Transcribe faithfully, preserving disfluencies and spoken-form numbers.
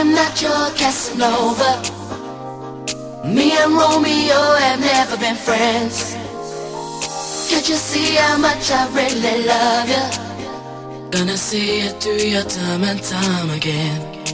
am not your Casanova. Me and Romeo have never been friends. Can't you see how much I really love you? Gonna see it through your time and time again.